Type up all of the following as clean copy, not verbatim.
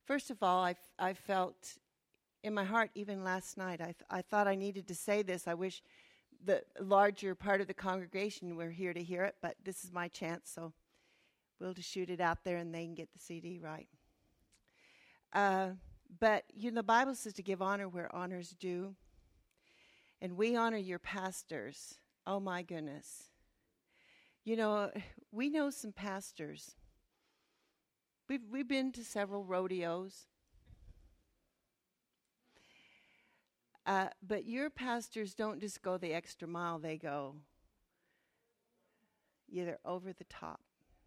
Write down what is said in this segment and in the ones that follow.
First of all, I felt in my heart, even last night, I thought I needed to say this. I wish the larger part of the congregation were here to hear it, but this is my chance, so we'll just shoot it out there and they can get the CD right. But, the Bible says to give honor where honor's due. And we honor your pastors. Oh, my goodness. We know some pastors. We've been to several rodeos. But your pastors don't just go the extra mile. They go either over the top.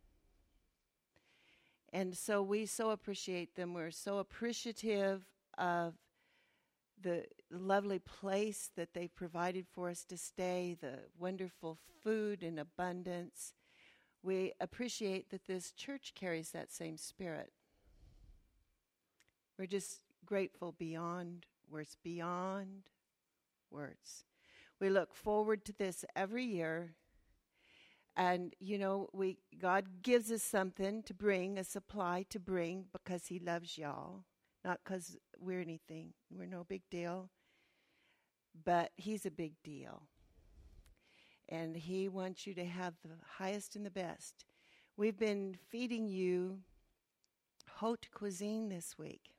And so we so appreciate them. We're so appreciative of the lovely place that they've provided for us to stay, the wonderful food in abundance. We appreciate that this church carries that same spirit. We're just grateful beyond words, beyond words. We look forward to this every year. And, God gives us something to bring, a supply to bring, because he loves y'all. Not because we're anything. We're no big deal. But he's a big deal. And he wants you to have the highest and the best. We've been feeding you haute cuisine this week.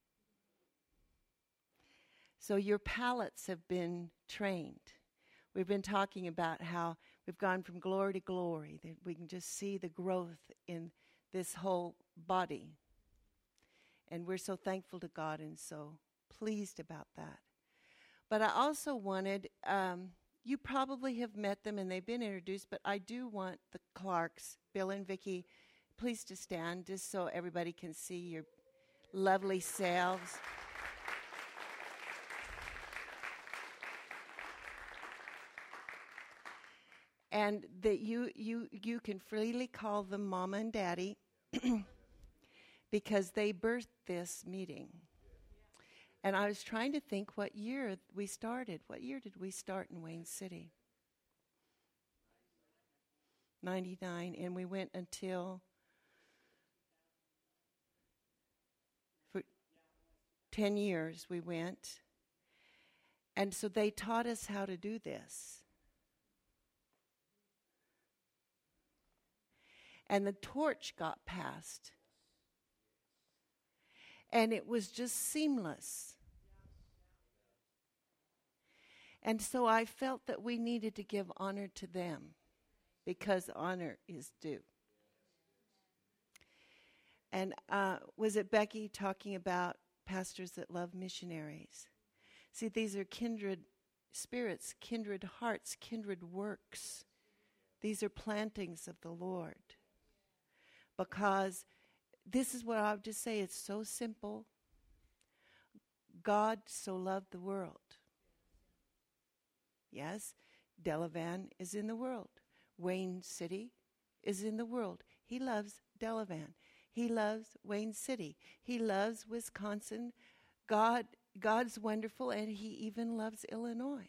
So your palates have been trained. We've been talking about how we've gone from glory to glory, that we can just see the growth in this whole body. And we're so thankful to God and so pleased about that. But I also wanted, you probably have met them and they've been introduced, but I do want the Clarks, Bill and Vicki, please to stand just so everybody can see your lovely selves. And that you can freely call them Mama and Daddy because they birthed this meeting. And I was trying to think what year we started. What year did we start in Wayne City? 99. And we went until for 10 years we went. And so they taught us how to do this. And the torch got passed. And it was just seamless. And so I felt that we needed to give honor to them because honor is due. And was it Becky talking about pastors that love missionaries? See, these are kindred spirits, kindred hearts, kindred works. These are plantings of the Lord. Because this is what I would just say, it's so simple. God so loved the world. Yes, Delavan is in the world. Wayne City is in the world. He loves Delavan. He loves Wayne City. He loves Wisconsin. God's wonderful, and he even loves Illinois.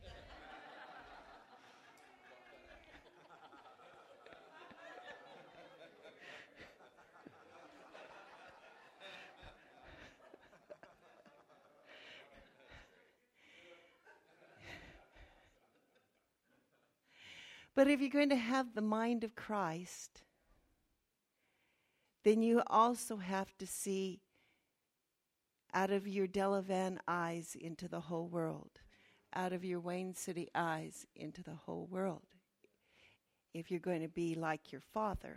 But if you're going to have the mind of Christ, then you also have to see out of your Delavan eyes into the whole world, out of your Wayne City eyes into the whole world, if you're going to be like your Father.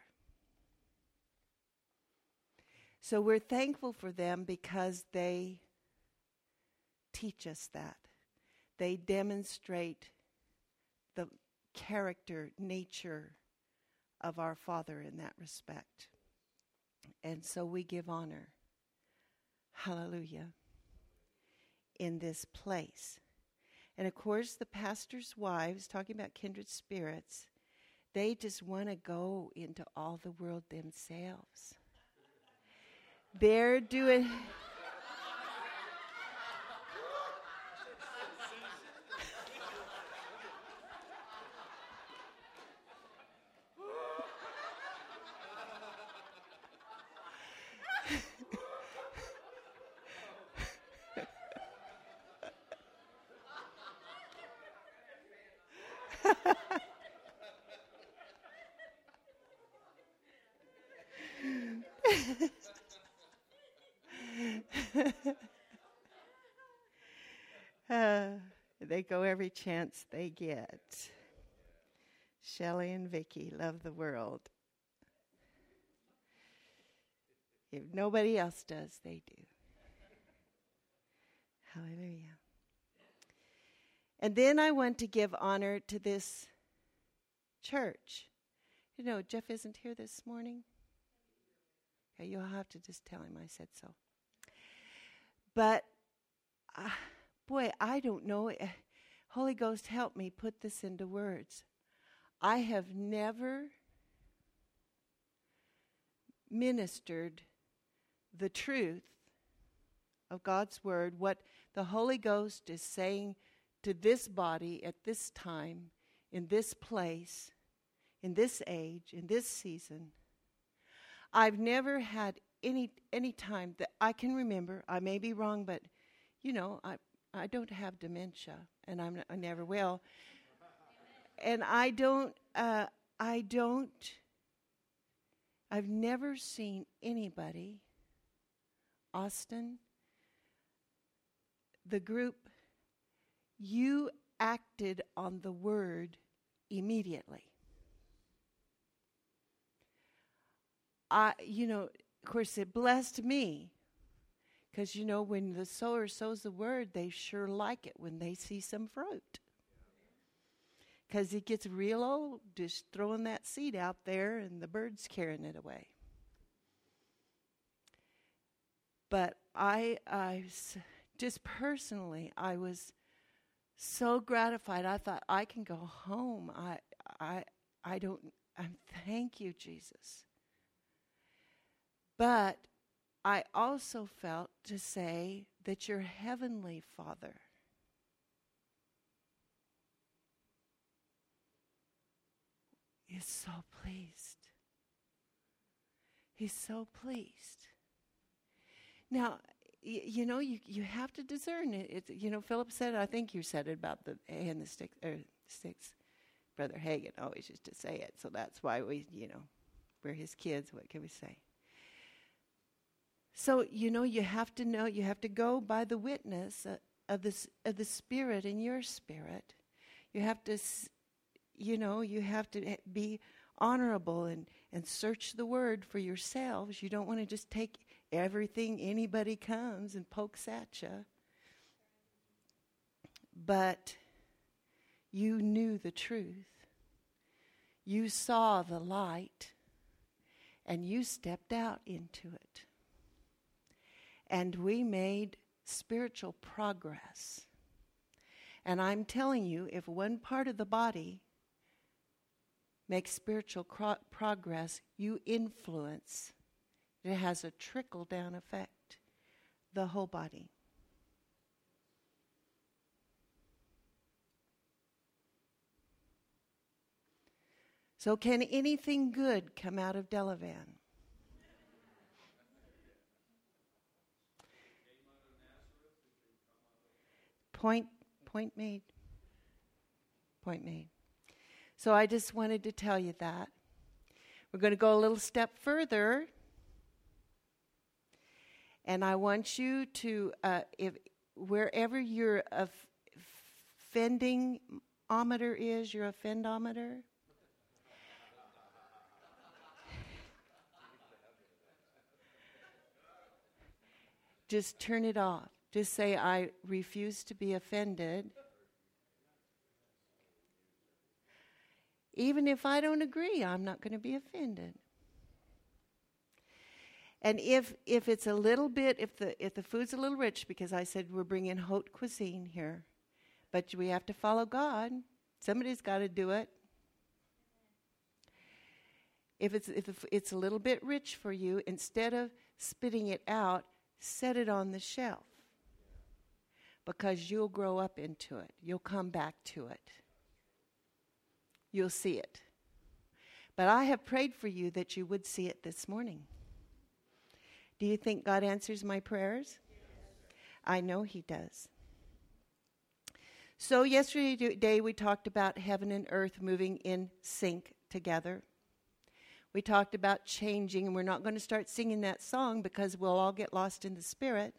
So we're thankful for them because they teach us that. They demonstrate the character, nature of our Father in that respect. And so we give honor, hallelujah, in this place. And of course, the pastors' wives, talking about kindred spirits, they just want to go into all the world themselves. They're doing... They go every chance they get. Shelley and Vicky love the world. If nobody else does, they do. Hallelujah. And then I want to give honor to this church. You know, Jeff isn't here this morning. Okay, you'll have to just tell him I said so. But, boy, I don't know. Holy Ghost, help me put this into words. I have never ministered the truth of God's word, what the Holy Ghost is saying to this body at this time, in this place, in this age, in this season. I've never had any time that I can remember. I may be wrong, but you know, I don't have dementia, and I never will. And I've never seen anybody, Austin, the group, you acted on the word immediately. Of course, it blessed me. Because, when the sower sows the word, they sure like it when they see some fruit. Because it gets real old just throwing that seed out there and the birds carrying it away. But I just personally, I was so gratified. I thought, I can go home. Thank you, Jesus. But I also felt to say that your heavenly Father is so pleased. He's so pleased. Now, you have to discern it. Philip said, I think you said it about the hay and the sticks. Brother Hagin always used to say it, so that's why we're his kids. What can we say? So, you have to know, you have to go by the witness of the Spirit in your spirit. You have to, you have to be honorable and search the word for yourselves. You don't want to just take everything anybody comes and pokes at you. But you knew the truth. You saw the light, and you stepped out into it. And we made spiritual progress. And I'm telling you, if one part of the body makes spiritual progress, you influence. It has a trickle-down effect, the whole body. So can anything good come out of Delavan? Point made. Point made. So I just wanted to tell you that. We're going to go a little step further. And I want you to, wherever your offending-ometer is, your offendometer, just turn it off. Just say, I refuse to be offended. Even if I don't agree, I'm not going to be offended. And if it's a little bit, if the food's a little rich, because I said we're bringing haute cuisine here, but we have to follow God. Somebody's got to do it. If it's a little bit rich for you, instead of spitting it out, set it on the shelf. Because you'll grow up into it. You'll come back to it. You'll see it. But I have prayed for you that you would see it this morning. Do you think God answers my prayers? I know He does. So yesterday we talked about heaven and earth moving in sync together. We talked about changing, and we're not going to start singing that song because we'll all get lost in the Spirit.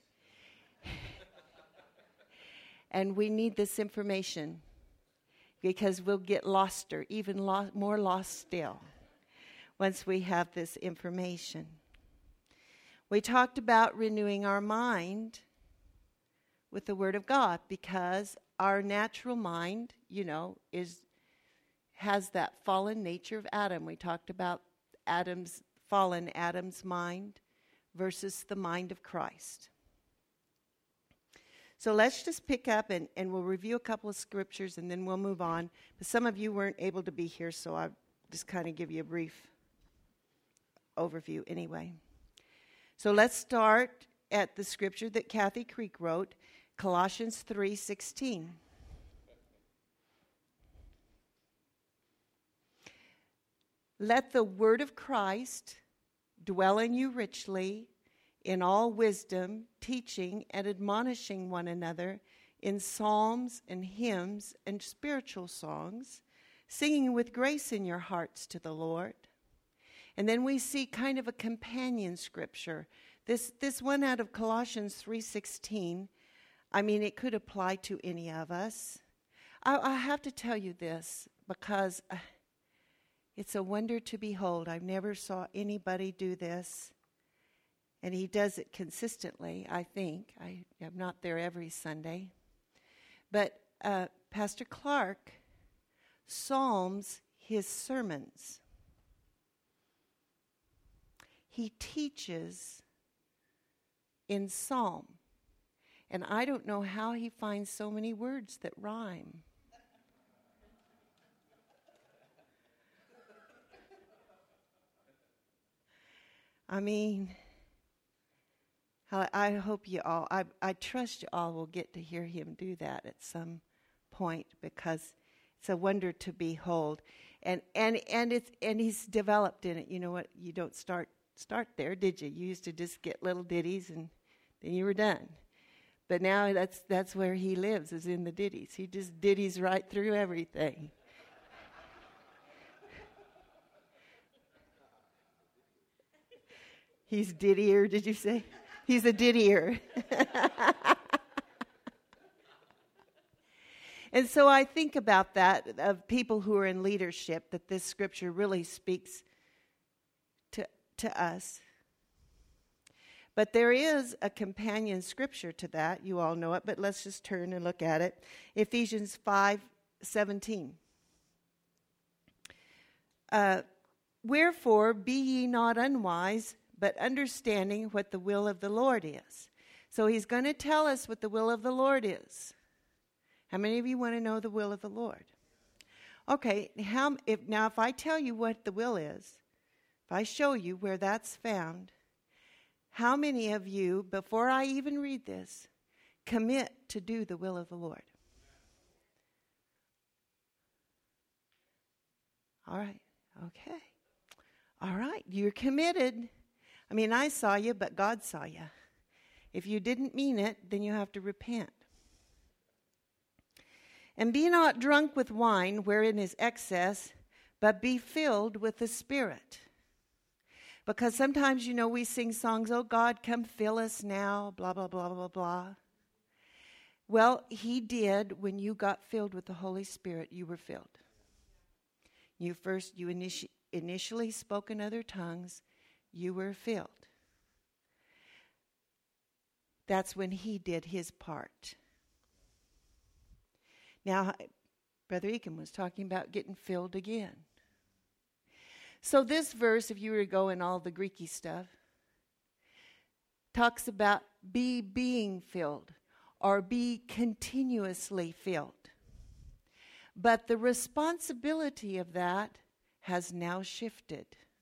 And we need this information because we'll get loster, even more lost still, once we have this information. We talked about renewing our mind with the Word of God because our natural mind, has that fallen nature of Adam. We talked about Adam's mind versus the mind of Christ. So let's just pick up and we'll review a couple of scriptures and then we'll move on. But some of you weren't able to be here, so I'll just kind of give you a brief overview anyway. So let's start at the scripture that Kathy Creek wrote, Colossians 3:16. Let the word of Christ dwell in you richly, in all wisdom, teaching and admonishing one another in psalms and hymns and spiritual songs, singing with grace in your hearts to the Lord. And then we see kind of a companion scripture. This one out of Colossians 3:16, it could apply to any of us. I have to tell you this because it's a wonder to behold. I've never saw anybody do this. And he does it consistently, I think. I'm not there every Sunday. But Pastor Clark psalms his sermons. He teaches in psalm. And I don't know how he finds so many words that rhyme. I hope you all, I trust you all will get to hear him do that at some point because it's a wonder to behold. And he's developed in it. You know what? You don't start there, did you? You used to just get little ditties and then you were done. But now that's where he lives, is in the ditties. He just ditties right through everything. He's dittier, did you say? He's a dittier. And so I think about that, of people who are in leadership, that this scripture really speaks to us. But there is a companion scripture to that. You all know it, but let's just turn and look at it. Ephesians 5:17. Wherefore, be ye not unwise, but understanding what the will of the Lord is. So he's going to tell us what the will of the Lord is. How many of you want to know the will of the Lord? Okay, if I tell you what the will is, if I show you where that's found, how many of you, before I even read this, commit to do the will of the Lord? All right, okay. All right, you're committed. I saw you, but God saw you. If you didn't mean it, then you have to repent. And be not drunk with wine, wherein is excess, but be filled with the Spirit. Because sometimes, we sing songs, oh God, come fill us now, blah, blah, blah, blah, blah. Well, he did. When you got filled with the Holy Spirit, you were filled. You initially spoke in other tongues. You were filled. That's when he did his part. Now, Brother Eakin was talking about getting filled again. So this verse, if you were to go in all the Greeky stuff, talks about be being filled or be continuously filled. But the responsibility of that has now shifted.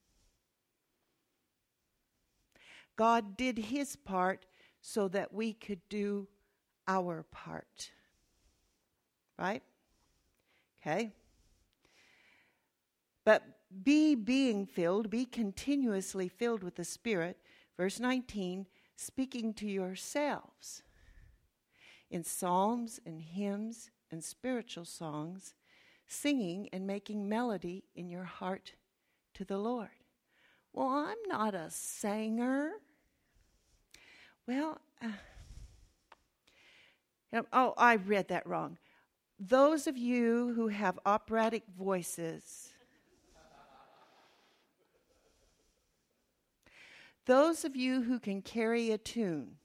God did his part so that we could do our part. Right? Okay. But be being filled, be continuously filled with the Spirit. Verse 19, speaking to yourselves in psalms and hymns and spiritual songs, singing and making melody in your heart to the Lord. Well, I'm not a singer. Well, I read that wrong. Those of you who have operatic voices, those of you who can carry a tune,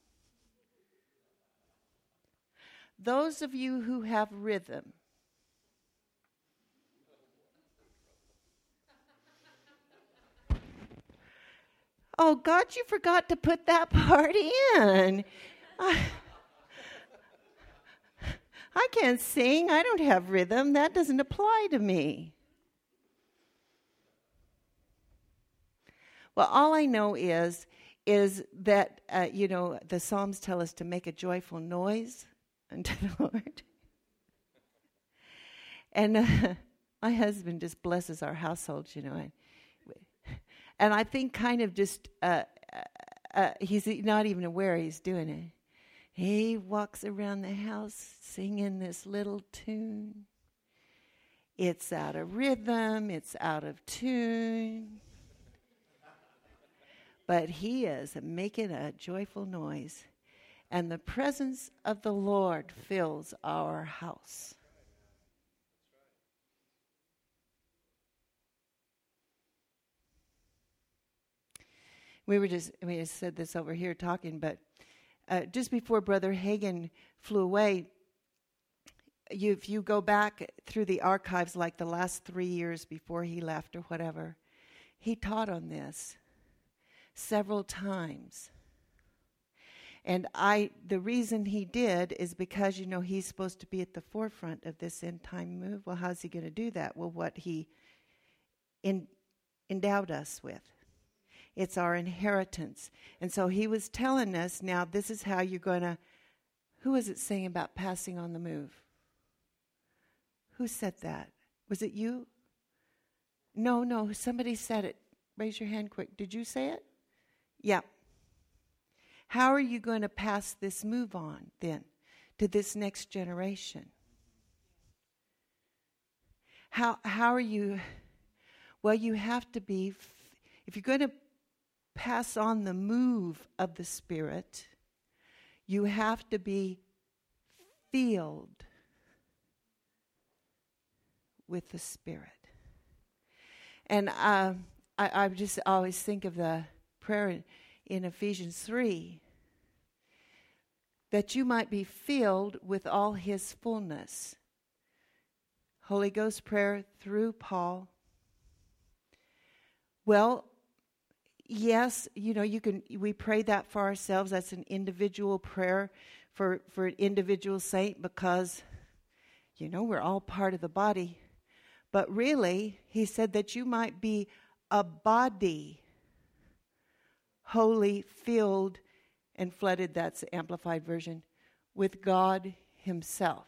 those of you who have rhythm, oh, God, you forgot to put that part in. I can't sing. I don't have rhythm. That doesn't apply to me. Well, all I know is that, the Psalms tell us to make a joyful noise unto the Lord. And my husband just blesses our household, And I think kind of just, he's not even aware he's doing it. He walks around the house singing this little tune. It's out of rhythm. It's out of tune. But he is making a joyful noise. And the presence of the Lord fills our house. We just said this over here talking, but just before Brother Hagin flew away, if you go back through the archives, like the last 3 years before he left or whatever, he taught on this several times. And the reason he did is because, he's supposed to be at the forefront of this end time move. Well, how's he going to do that? Well, what he endowed us with. It's our inheritance. And so he was telling us, now this is how you're going to, who was it saying about passing on the move? Who said that? Was it you? No, somebody said it. Raise your hand quick. Did you say it? Yeah. How are you going to pass this move on then to this next generation? How are you? Well, you have to be, if you're going to pass on the move of the Spirit, you have to be filled with the Spirit. And I just always think of the prayer in Ephesians 3, that you might be filled with all His fullness. Holy Ghost prayer through Paul. Well, yes, we pray that for ourselves. That's an individual prayer for an individual saint because, we're all part of the body. But really, he said that you might be a body, wholly filled and flooded, that's the Amplified Version, with God Himself.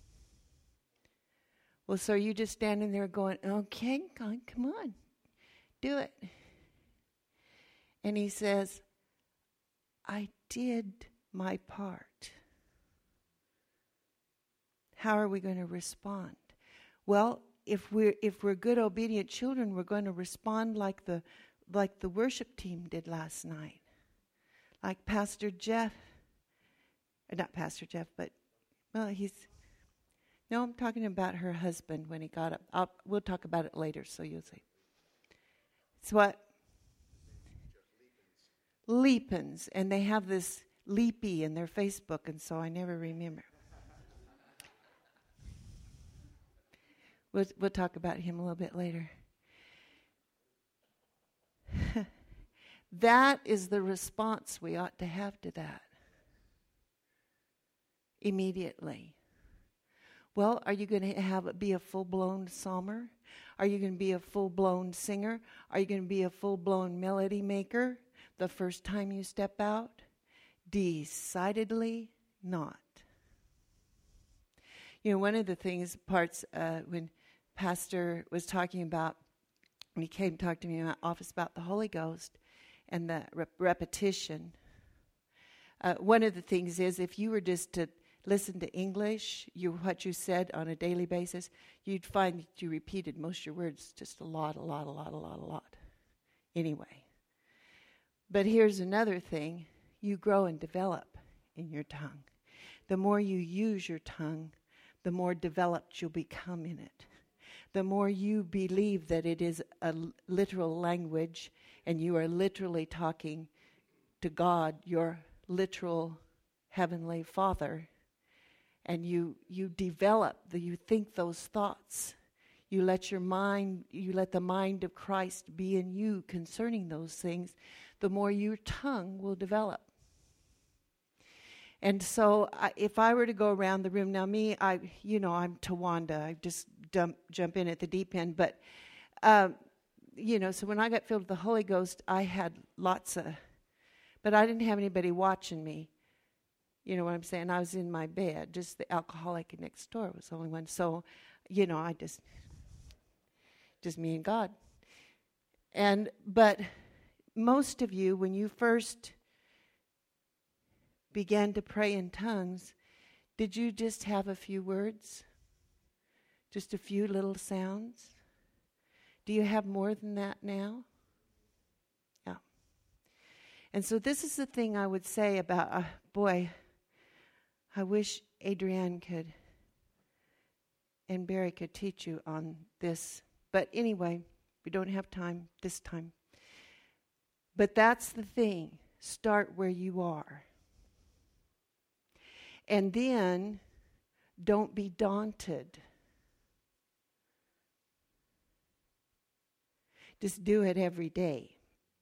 Well, so you just standing there going, okay, God, come on, do it. And he says, I did my part. How are we going to respond? Well, if we're good, obedient children, we're going to respond like the worship team did last night. Like Pastor Jeff, not Pastor Jeff, but, I'm talking about her husband when he got up. We'll talk about it later, so you'll see. It's what? Leapins, and they have this Leapy in their Facebook, and so I never remember. We'll talk about him a little bit later. That is the response we ought to have to that. Immediately. Well, are you going to be a full-blown psalmer? Are you going to be a full-blown singer? Are you going to be a full-blown melody maker the first time you step out? Decidedly not. One of the parts when Pastor was talking about, when he came to talk to me in my office about the Holy Ghost and the repetition, one of the things is if you were just to listen to English, what you said on a daily basis, you'd find that you repeated most of your words just a lot. Anyway, But here's another thing. You grow and develop in your tongue. The more you use your tongue, the more developed you'll become in it. The more you believe that it is a literal language and you are literally talking to God, your literal Heavenly Father, and you develop, you think those thoughts. You let the mind of Christ be in you concerning those things, the more your tongue will develop. And so if I were to go around the room, now me, I'm Tawanda. I just jump in at the deep end. But, so when I got filled with the Holy Ghost, I had but I didn't have anybody watching me. You know what I'm saying? I was in my bed. Just the alcoholic next door was the only one. So, I just me and God. But most of you, when you first began to pray in tongues, did you just have a few words? Just a few little sounds? Do you have more than that now? Yeah. And so this is the thing I would say about, I wish Adrienne and Barry could teach you on this. But anyway, we don't have time this time. But that's the thing. Start where you are. And then don't be daunted. Just do it every day.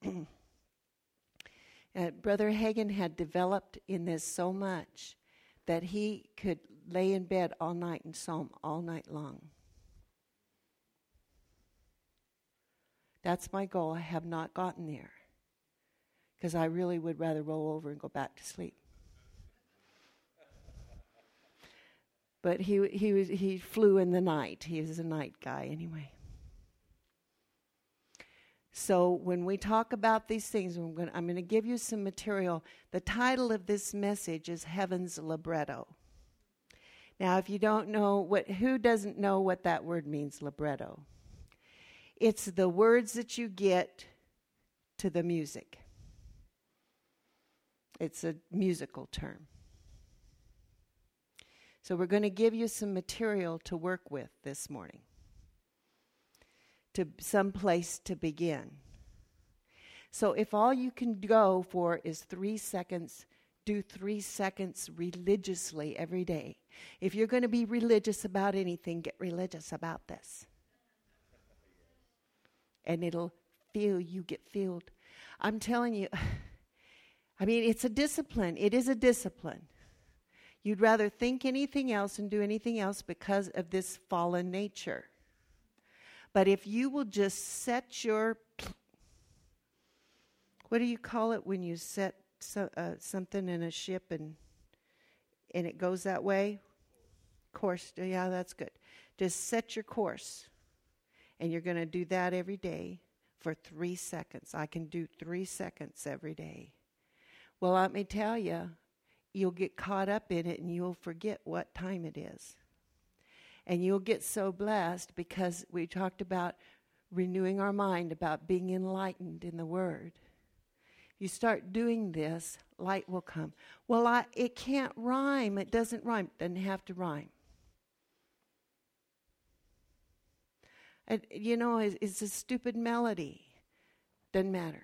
Brother Hagin had developed in this so much that he could lay in bed all night and psalm all night long. That's my goal. I have not gotten there because I really would rather roll over and go back to sleep. But he flew in the night. He is a night guy anyway. So when we talk about these things, I'm going to give you some material. The title of this message is Heaven's Libretto. Now, if you don't know who doesn't know what that word means, libretto? It's the words that you get to the music. It's a musical term. So we're going to give you some material to work with this morning, to some place to begin. So if all you can go for is 3 seconds, do 3 seconds religiously every day. If you're going to be religious about anything, get religious about this. And you get filled. I'm telling you, it's a discipline. It is a discipline. You'd rather think anything else and do anything else because of this fallen nature. But if you will just set your, what do you call it when you set something in a ship and it goes that way? Course, yeah, that's good. Just set your course. And you're going to do that every day for 3 seconds. I can do 3 seconds every day. Well, let me tell you, you'll get caught up in it and you'll forget what time it is. And you'll get so blessed because we talked about renewing our mind, about being enlightened in the Word. You start doing this, light will come. Well, it can't rhyme. It doesn't rhyme. It doesn't have to rhyme. And, it's a stupid melody. Doesn't matter.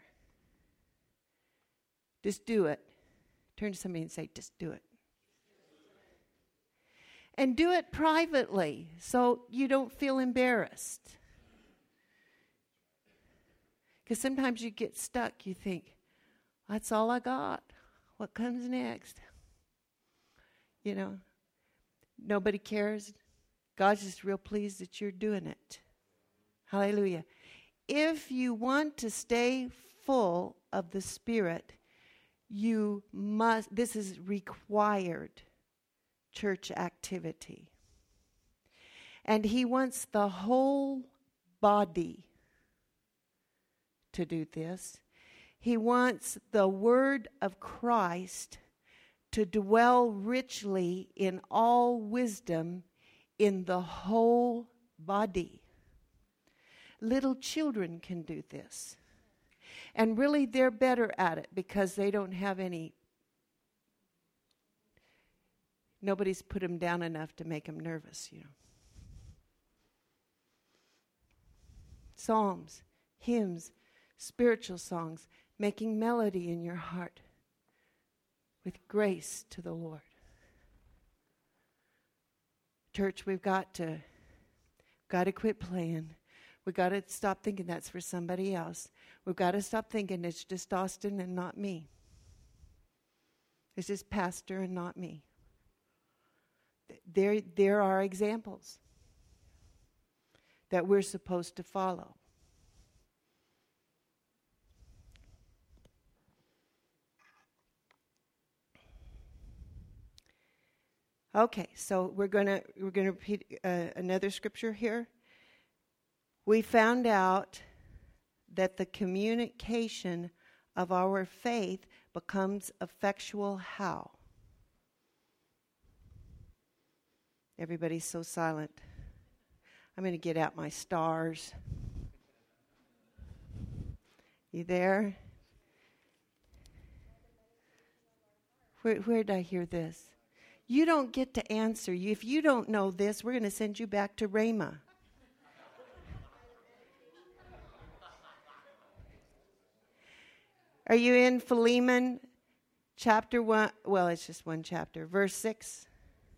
Just do it. Turn to somebody and say, just do it. And do it privately so you don't feel embarrassed. Because sometimes you get stuck. You think, that's all I got. What comes next? Nobody cares. God's just real pleased that you're doing it. Hallelujah. If you want to stay full of the Spirit, you must, this is required church activity. And He wants the whole body to do this. He wants the Word of Christ to dwell richly in all wisdom in the whole body. Little children can do this. And really, they're better at it because they don't have nobody's put them down enough to make them nervous, Psalms, hymns, spiritual songs, making melody in your heart with grace to the Lord. Church, we've got to quit playing. We've got to stop thinking that's for somebody else. We've got to stop thinking it's just Austin and not me. It's just Pastor and not me. There are examples that we're supposed to follow. Okay, so we're going to repeat another scripture here. We found out that the communication of our faith becomes effectual how? Everybody's so silent. I'm going to get out my stars. You there? Where did I hear this? You don't get to answer. If you don't know this, we're going to send you back to Rhema. Are you in Philemon chapter 1? Well, it's just one chapter. Verse 6.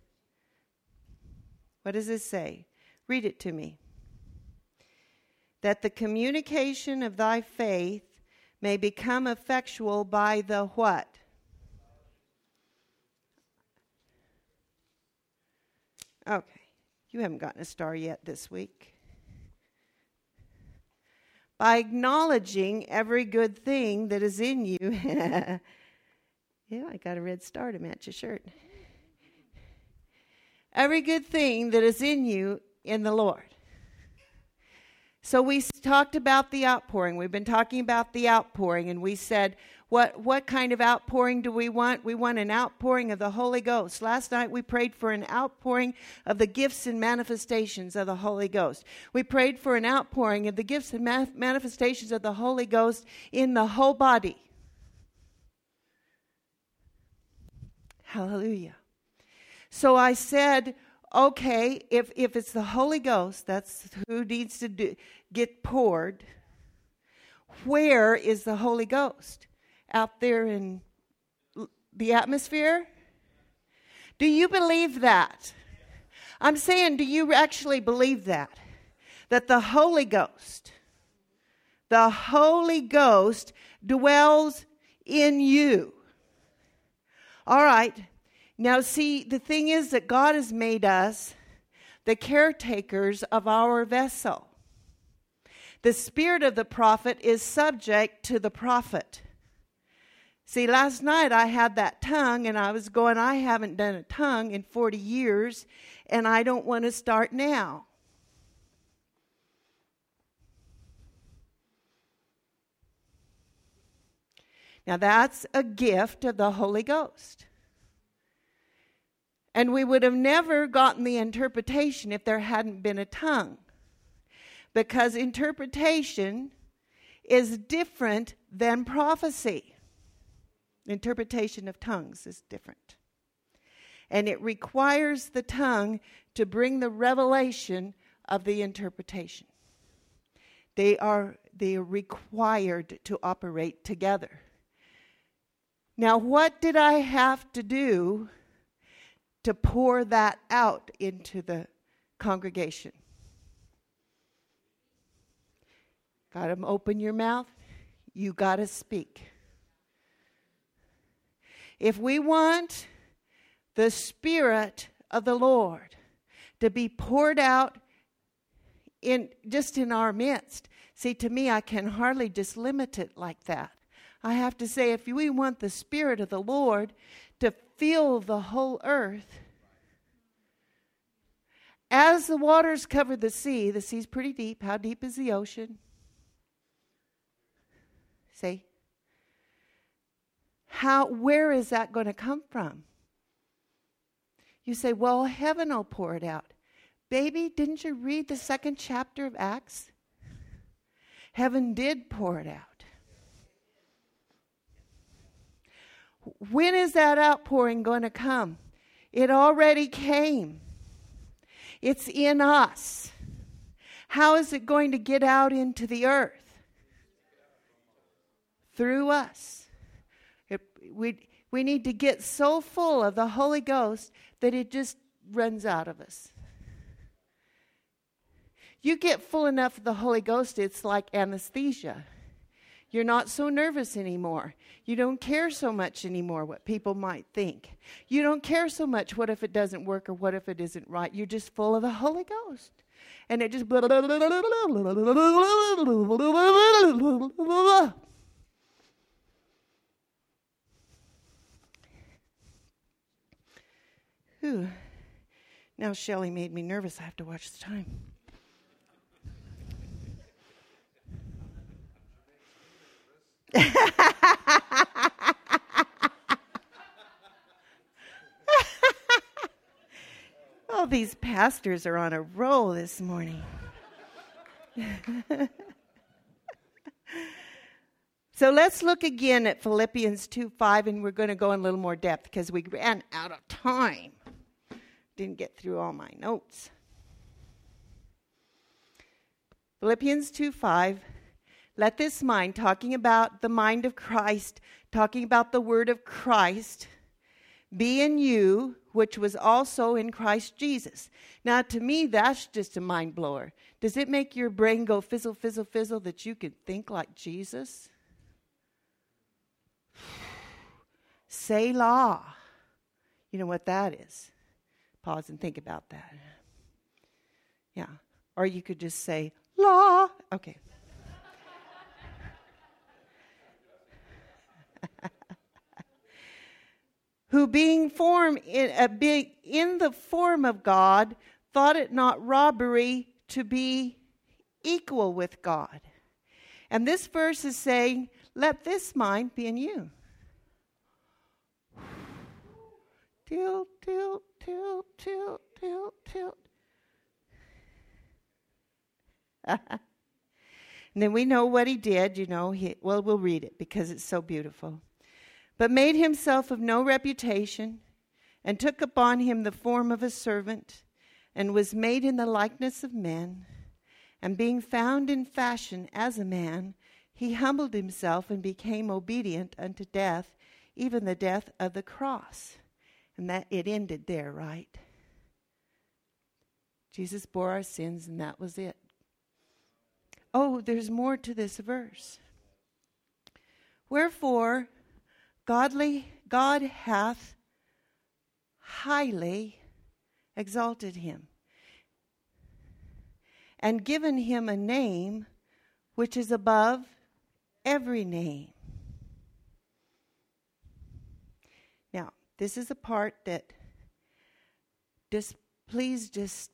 What does it say? Read it to me. That the communication of thy faith may become effectual by the what? Okay. You haven't gotten a star yet this week. By acknowledging every good thing that is in you. Yeah, I got a red star to match your shirt. Every good thing that is in you in the Lord. So we talked about the outpouring. We've been talking about the outpouring, and we said, what kind of outpouring do we want? We want an outpouring of the Holy Ghost. Last night we prayed for an outpouring of the gifts and manifestations of the Holy Ghost. We prayed for an outpouring of the gifts and manifestations of the Holy Ghost in the whole body. Hallelujah. So I said, okay, if it's the Holy Ghost, that's who needs to get poured. Where is the Holy Ghost? Out there in the atmosphere? Do you believe that? I'm saying, do you actually believe that? That the Holy Ghost dwells in you. All right. Now, see, the thing is that God has made us the caretakers of our vessel. The spirit of the prophet is subject to the prophet. See, last night I had that tongue, and I was going, I haven't done a tongue in 40 years, and I don't want to start now. Now, that's a gift of the Holy Ghost. And we would have never gotten the interpretation if there hadn't been a tongue. Because interpretation is different than prophecy. Interpretation of tongues is different. And it requires the tongue to bring the revelation of the interpretation. They are required to operate together. Now, what did I have to do to pour that out into the congregation? Got to open your mouth. You got to speak. If we want the Spirit of the Lord to be poured out in our midst, see, to me, I can hardly just limit it like that. I have to say, if we want the Spirit of the Lord to fill the whole earth, as the waters cover the sea's pretty deep. How deep is the ocean? See? Where is that going to come from? You say, well, heaven will pour it out. Baby, didn't you read the 2nd chapter of Acts? Heaven did pour it out. When is that outpouring going to come? It already came. It's in us. How is it going to get out into the earth? Through us. We need to get so full of the Holy Ghost that it just runs out of us. You get full enough of the Holy Ghost, it's like anesthesia. You're not so nervous anymore. You don't care so much anymore what people might think. You don't care so much what if it doesn't work or what if it isn't right. You're just full of the Holy Ghost. And it just... Whew. Now Shelley made me nervous. I have to watch the time. Oh, these pastors are on a roll this morning. So let's look again at Philippians 2:5, and we're going to go in a little more depth because we ran out of time. Didn't get through all my notes. Philippians 2:5. Let this mind, talking about the mind of Christ, talking about the word of Christ, be in you, which was also in Christ Jesus. Now, to me, that's just a mind blower. Does it make your brain go fizzle, fizzle, fizzle that you could think like Jesus? Selah. You know what that is? Pause and think about that. Yeah. Or you could just say, la. Okay. Who being in the form of God, thought it not robbery to be equal with God. And this verse is saying, let this mind be in you. Tilt, tilt, tilt, tilt, tilt, tilt. And then we know what he did, we'll read it because it's so beautiful. But made himself of no reputation, and took upon him the form of a servant, and was made in the likeness of men. And being found in fashion as a man, he humbled himself and became obedient unto death, even the death of the cross. And that it ended there, right? Jesus bore our sins, and that was it. Oh, there's more to this verse. Wherefore, God hath highly exalted him, and given him a name which is above every name. Now, this is a part that please just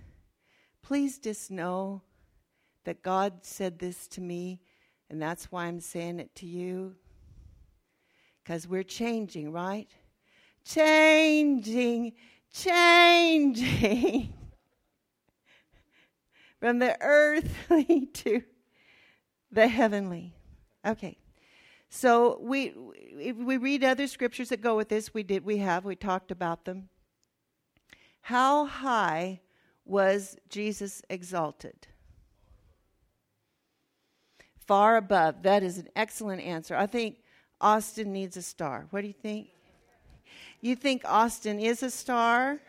know that God said this to me, and that's why I'm saying it to you. Because we're changing, right? Changing. From the earthly to the heavenly. Okay. So we read other scriptures that go with this. We talked about them. How high was Jesus exalted? Far above. That is an excellent answer. I think Austin needs a star. What do you think? You think Austin is a star?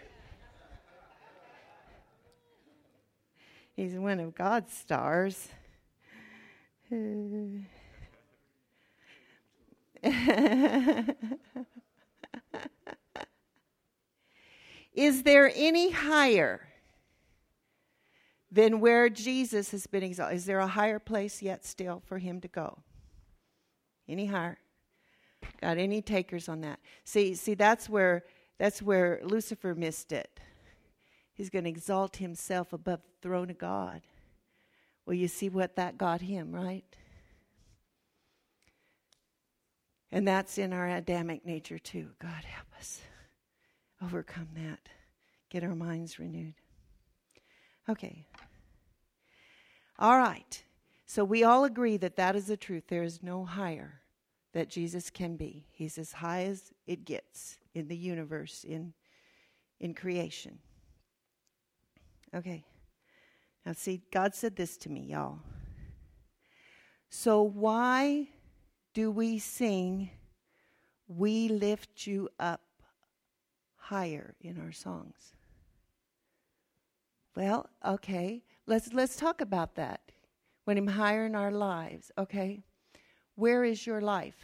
He's one of God's stars. Is there any higher than where Jesus has been exalted? Is there a higher place yet still for him to go? Any higher? Got any takers on that? See, that's where Lucifer missed it. He's going to exalt himself above the throne of God. Well, you see what that got him, right? And that's in our Adamic nature too. God help us overcome that. Get our minds renewed. Okay. All right. So we all agree that is the truth. There is no higher that Jesus can be. He's as high as it gets in the universe, in creation. Okay. Now see, God said this to me, y'all. So why do we sing, "We lift you up" higher in our songs? Well, okay, let's talk about that. When I'm higher in our lives, okay? Where is your life?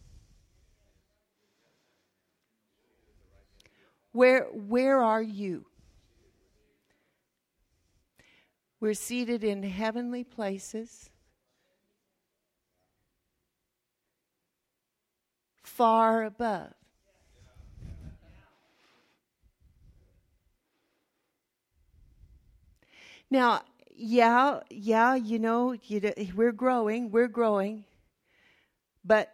Where are you? We're seated in heavenly places, far above. Now, yeah, we're growing, but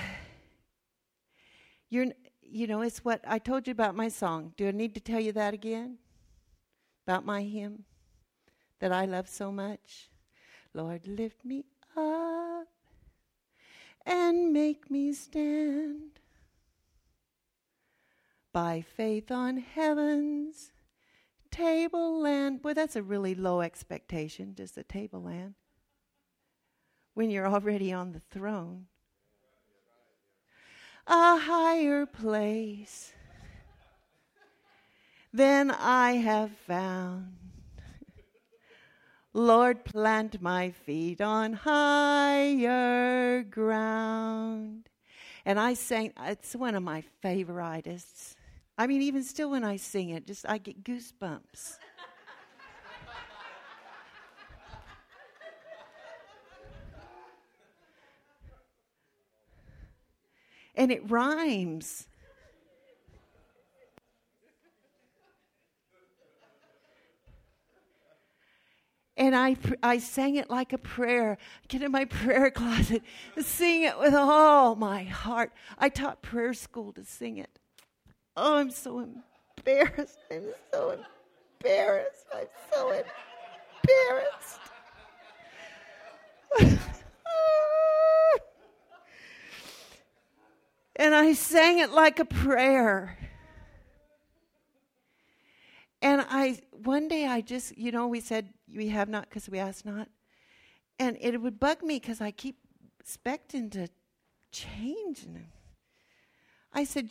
it's what I told you about my song. Do I need to tell you that again? About my hymn that I love so much? Lord, lift me up and make me stand by faith on heaven's tableland. Boy, that's a really low expectation, just a tableland, when you're already on the throne. A higher place than I have found. Lord, plant my feet on higher ground. And I sang, it's one of my favorites. I mean, even still when I sing it, I get goosebumps. And it rhymes. And I sang it like a prayer. Get in my prayer closet, sing it with all my heart. I taught prayer school to sing it. Oh, I'm so embarrassed. I'm so embarrassed. And I sang it like a prayer. And one day I just, we said, we have not because we ask not. And it would bug me because I keep expecting to change. And I said,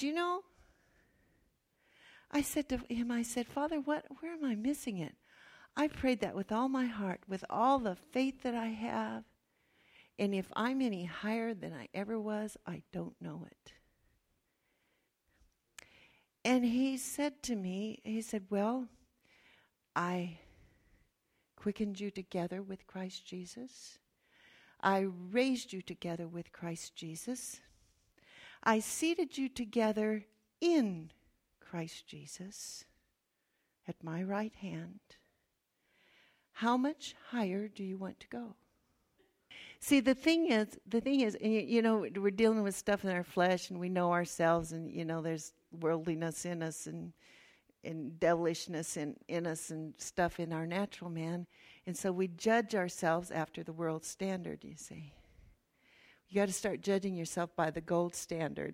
I said to him, Father, where am I missing it? I prayed that with all my heart, with all the faith that I have. And if I'm any higher than I ever was, I don't know it. And he said to me, well, I quickened you together with Christ Jesus. I raised you together with Christ Jesus. I seated you together in Christ Jesus at my right hand. How much higher do you want to go? See, the thing is, and we're dealing with stuff in our flesh, and we know ourselves, and there's worldliness in us, and devilishness in us, and stuff in our natural man, and so we judge ourselves after the world standard. You see, you got to start judging yourself by the gold standard.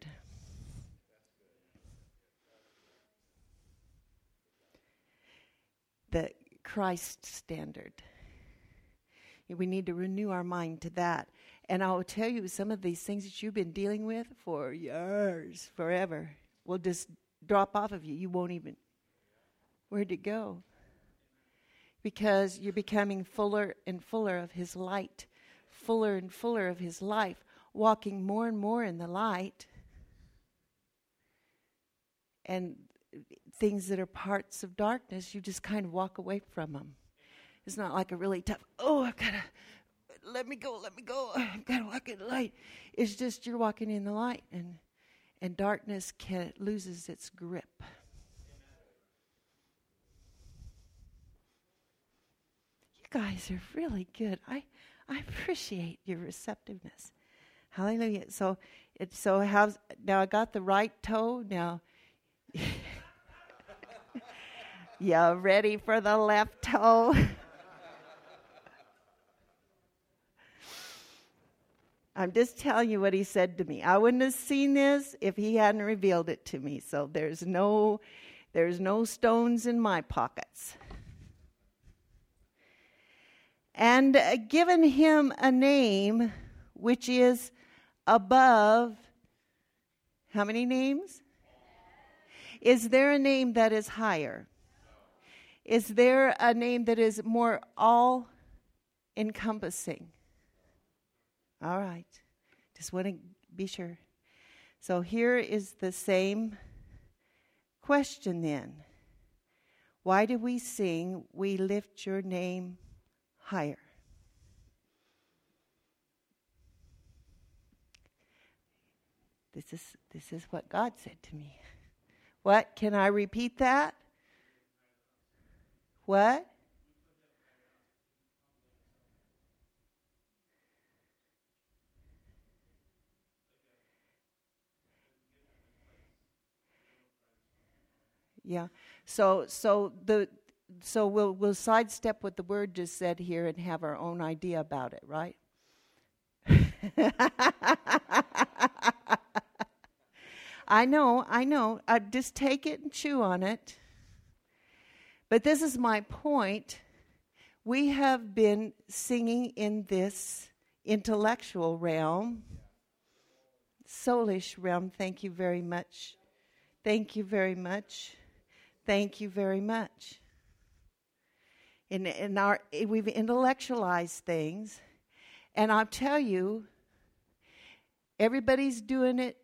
The Christ standard. We need to renew our mind to that. And I will tell you, some of these things that you've been dealing with for years, forever, will just drop off of you. You won't even. Where'd it go? Because you're becoming fuller and fuller of His light, fuller and fuller of His life, walking more and more in the light. And things that are parts of darkness, you just kind of walk away from them. It's not like a really tough, I've got to, let me go, I've got to walk in the light. It's just you're walking in the light, and darkness loses its grip. You guys are really good. I appreciate your receptiveness. Hallelujah. So now I got the right toe. Now, you ready for the left toe? I'm just telling you what he said to me. I wouldn't have seen this if he hadn't revealed it to me. So there's no stones in my pockets. And given him a name which is above, how many names? Is there a name that is higher? Is there a name that is more all-encompassing? All right. Just want to be sure. So here is the same question then. Why do we sing, "We lift your name higher"? This is what God said to me. What? Can I repeat that? What? Yeah. So we'll sidestep what the word just said here and have our own idea about it, right? I know. I just take it and chew on it. But this is my point. We have been singing in this intellectual realm, soulish realm. Thank you very much. Thank you very much. Thank you very much. We've intellectualized things, and I'll tell you, everybody's doing it.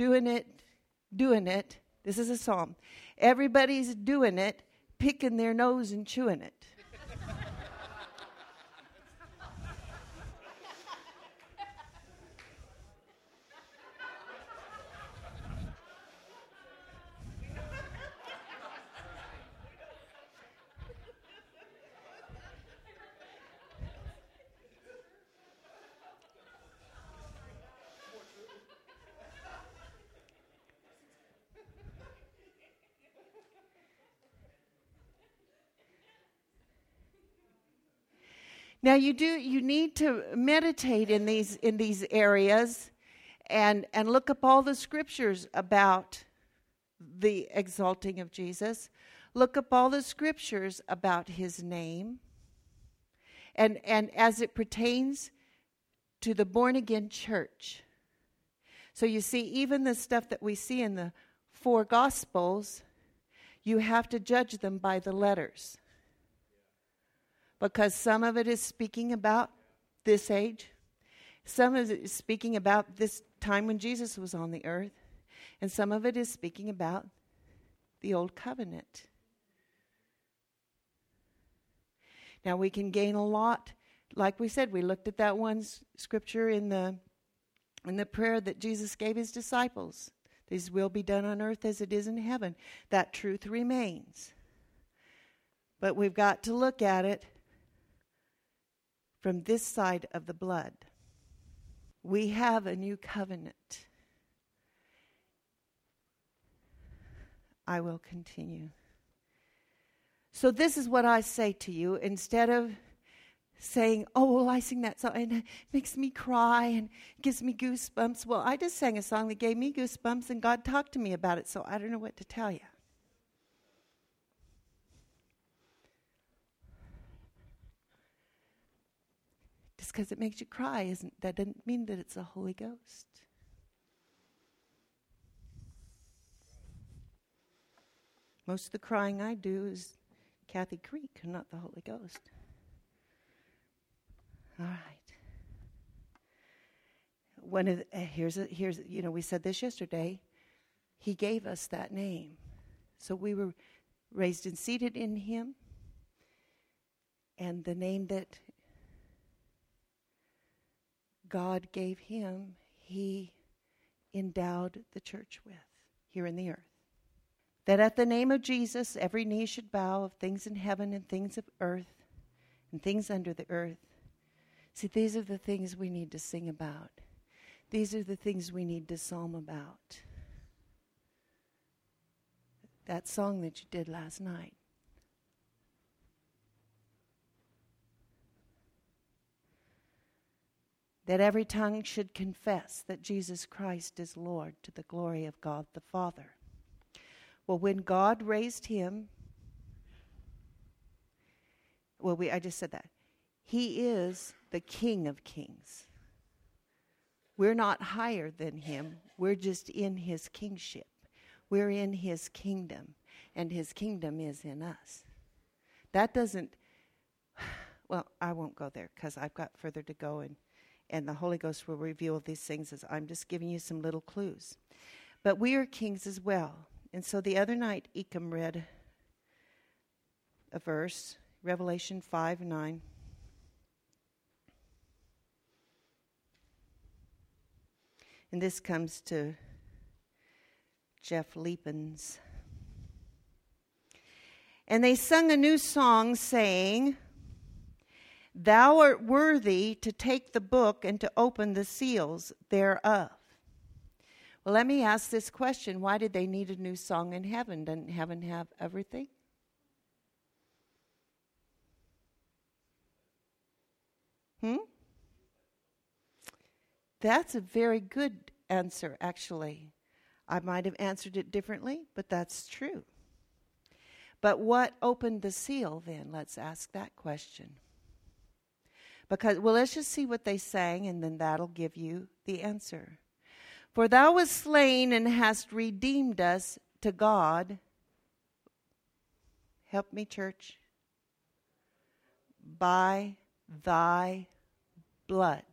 This is a psalm. Everybody's doing it, picking their nose and chewing it. Now you need to meditate in these areas and look up all the scriptures about the exalting of Jesus. Look up all the scriptures about his name. And as it pertains to the born again church. So you see, even the stuff that we see in the 4 Gospels, you have to judge them by the letters. Because some of it is speaking about this age. Some of it is speaking about this time when Jesus was on the earth. And some of it is speaking about the old covenant. Now we can gain a lot. Like we said, we looked at that one scripture in the prayer that Jesus gave his disciples. His will be done on earth as it is in heaven. That truth remains. But we've got to look at it from this side of the blood. We have a new covenant. I will continue. So this is what I say to you. Instead of saying, "Oh, well, I sing that song and it makes me cry and gives me goosebumps." Well, I just sang a song that gave me goosebumps and God talked to me about it, so I don't know what to tell you. Just because it makes you cry, that doesn't mean that it's the Holy Ghost. Most of the crying I do is Kathy Creek, not the Holy Ghost. All right. Here's we said this yesterday. He gave us that name, so we were raised and seated in Him, and the name that God gave Him, He endowed the church with here in the earth. That at the name of Jesus, every knee should bow, of things in heaven and things of earth and things under the earth. See, these are the things we need to sing about. These are the things we need to psalm about. That song that you did last night. that every tongue should confess that Jesus Christ is Lord to the glory of God the Father. Well, when God raised him, I just said that. He is the King of Kings. We're not higher than him. We're just in his kingship. We're in his kingdom, and his kingdom is in us. That doesn't, well, I won't go there because I've got further to go, and the Holy Ghost will reveal these things as I'm just giving you some little clues. But we are kings as well. And so the other night, Ecom read a verse, Revelation 5:9. And this comes to Jeff Leapins. And they sung a new song, saying, "Thou art worthy to take the book and to open the seals thereof." Well, let me ask this question. Why did they need a new song in heaven? Doesn't heaven have everything? That's a very good answer, actually. I might have answered it differently, but that's true. But what opened the seal then? Let's ask that question. Because, well, let's just see what they sang, and then that'll give you the answer. For thou wast slain and hast redeemed us to God. Help me, church. By thy blood.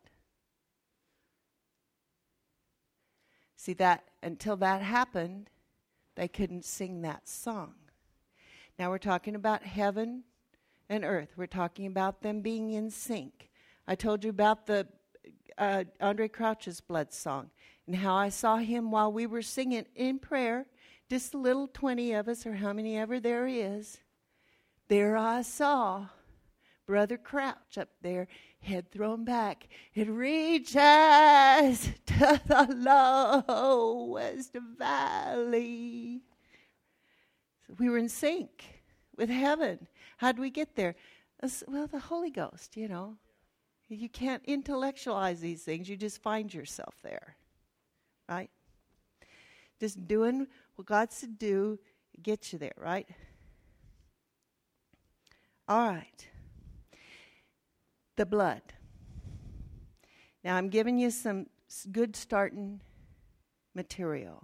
See, that until that happened, they couldn't sing that song. Now we're talking about heaven and earth. We're talking about them being in sync. I told you about the Andre Crouch's blood song and how I saw him while we were singing in prayer, just a little 20 of us or how many ever there is. There I saw Brother Crouch up there, head thrown back. It reaches to the lowest valley. So we were in sync with heaven. How did we get there? Well, the Holy Ghost, you know. You can't intellectualize these things. You just find yourself there, right? Just doing what God's to do gets you there, right? All right. The blood. Now, I'm giving you some good starting material.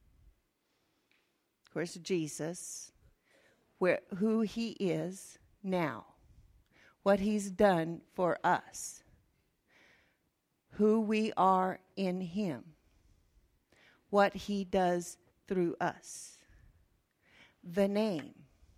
Of course, Jesus, who he is now, what he's done for us, who we are in him, what he does through us, the name.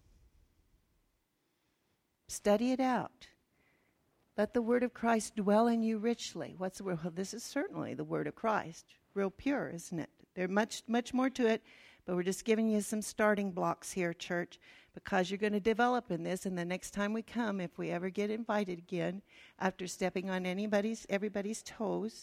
Study it out. Let the word of Christ dwell in you richly. What's the word? Well, this is certainly the word of Christ. Real pure, isn't it? There's much more to it, but we're just giving you some starting blocks here, church, because you're going to develop in this, and the next time we come, if we ever get invited again, after stepping on everybody's toes,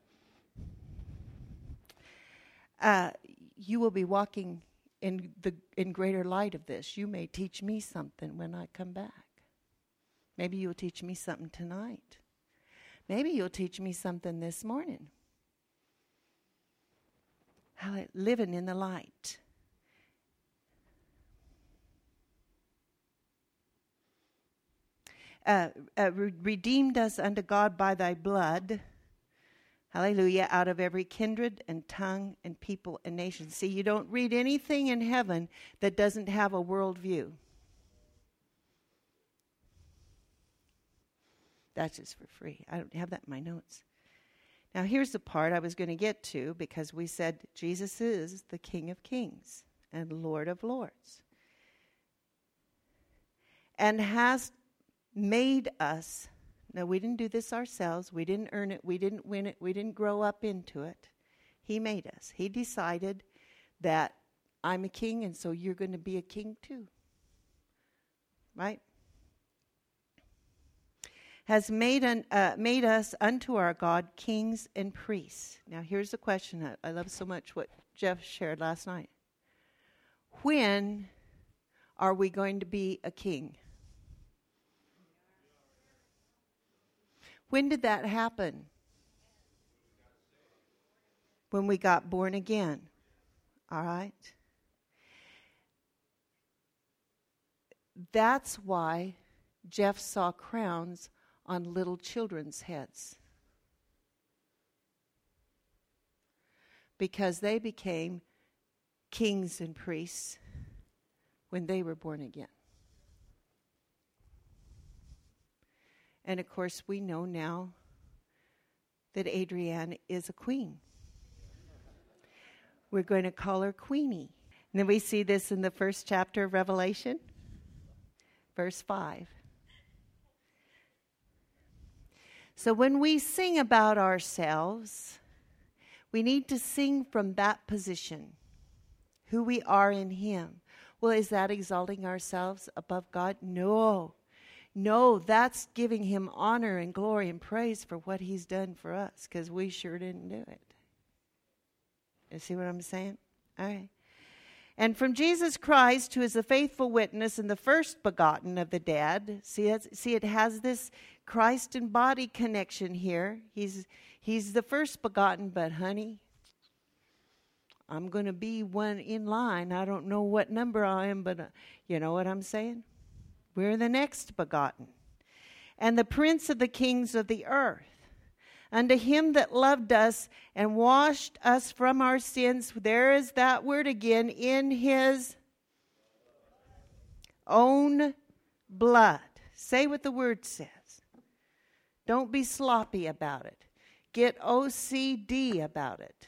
you will be walking in greater light of this. You may teach me something when I come back. Maybe you'll teach me something tonight. Maybe you'll teach me something this morning. Living in the light. Redeemed us unto God by thy blood. Hallelujah. Out of every kindred and tongue and people and nation. See, you don't read anything in heaven that doesn't have a worldview. That's just for free. I don't have that in my notes. Now, here's the part I was going to get to, because we said Jesus is the King of Kings and Lord of Lords. And has made us. Now, we didn't do this ourselves. We didn't earn it. We didn't win it. We didn't grow up into it. He made us. He decided that I'm a king, and so you're going to be a king too. Right? Has made us unto our God kings and priests. Now, here's the question. I love so much what Jeff shared last night. When are we going to be a king? When did that happen? when we got born again. All right? That's why Jeff saw crowns on little children's heads. Because they became kings and priests when they were born again. And of course, we know now that Adrienne is a queen. We're going to call her Queenie. And then we see this in the first chapter of Revelation, verse 5. So when we sing about ourselves, we need to sing from that position, who we are in Him. Well, is that exalting ourselves above God? No. No, that's giving Him honor and glory and praise for what He's done for us, because we sure didn't do it. You see what I'm saying? All right. And from Jesus Christ, who is the faithful witness and the first begotten of the dead. See, it has this Christ and body connection here. He's the first begotten, but honey, I'm going to be one in line. I don't know what number I am, but you know what I'm saying? We're the next begotten. And the prince of the kings of the earth. Unto Him that loved us and washed us from our sins. There is that word again. In His own blood. Say what the word says. Don't be sloppy about it. Get OCD about it.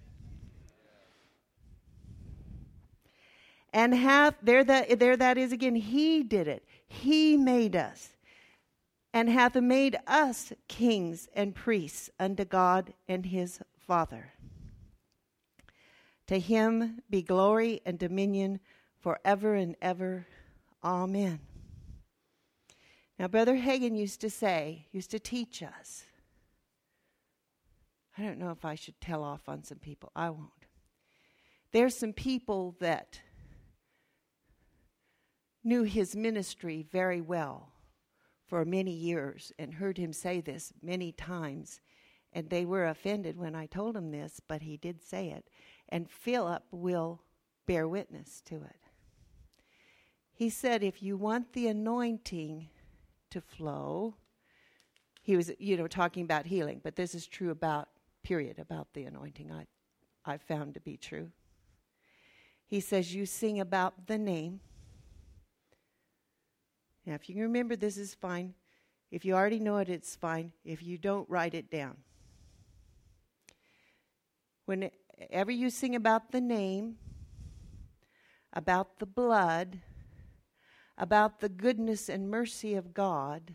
And there that is again. He did it. He made us. And hath made us kings and priests unto God and His Father. To Him be glory and dominion forever and ever. Amen. Now, Brother Hagin used to teach us. I don't know if I should tell off on some people. I won't. There's some people that knew his ministry very well for many years and heard him say this many times. And they were offended when I told him this, but he did say it. And Philip will bear witness to it. He said, if you want the anointing to flow, he was, talking about healing, but this is true about the anointing. I found to be true. He says, you sing about the name. Now, if you can remember, this is fine. If you already know it, it's fine. If you don't, write it down. Whenever you sing about the name, about the blood, about the goodness and mercy of God,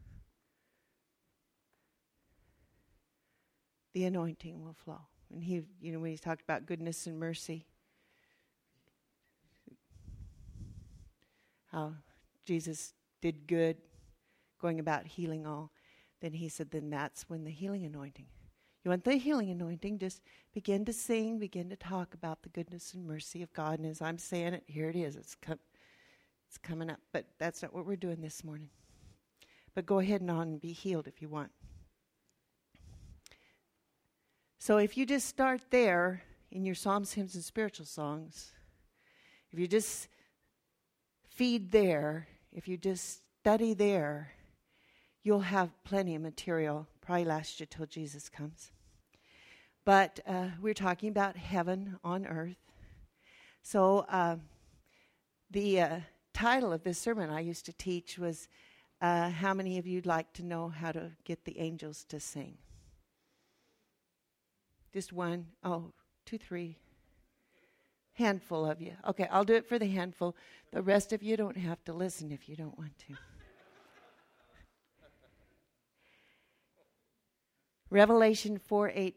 the anointing will flow. And he, when he's talked about goodness and mercy, how Jesus did good, going about healing all, then he said, then that's when the healing anointing. You want the healing anointing, just begin to sing, begin to talk about the goodness and mercy of God. And as I'm saying it, here it is. It's coming up. But that's not what we're doing this morning. But go ahead and be healed if you want. So if you just start there in your psalms, hymns, and spiritual songs, if you just feed there, if you just study there, you'll have plenty of material. Probably last you till Jesus comes. But we're talking about heaven on earth. So the title of this sermon I used to teach was, how many of you'd like to know how to get the angels to sing? Just one, two, three. Handful of you. Okay, I'll do it for the handful. The rest of you don't have to listen if you don't want to. Revelation 4:8.